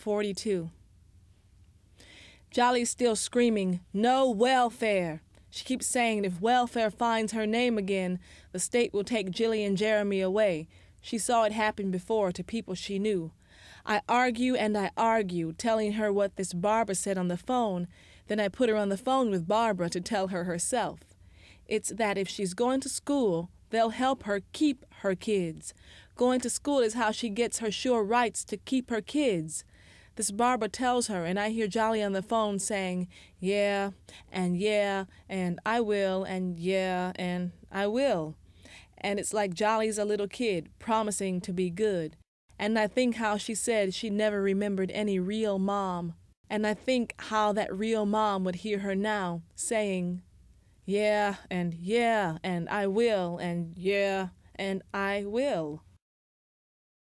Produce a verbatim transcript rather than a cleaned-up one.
forty-two. Jolly's still screaming, "No welfare!" She keeps saying if welfare finds her name again, the state will take Jilly and Jeremy away. She saw it happen before to people she knew. I argue and I argue, telling her what this Barbara said on the phone. Then I put her on the phone with Barbara to tell her herself. It's that if she's going to school, they'll help her keep her kids. Going to school is how she gets her sure rights to keep her kids. This Barbara tells her, and I hear Jolly on the phone saying, yeah, and yeah, and I will, and yeah, and I will. And it's like Jolly's a little kid, promising to be good. And I think how she said she never remembered any real mom. And I think how that real mom would hear her now, saying, yeah, and yeah, and I will, and yeah, and I will.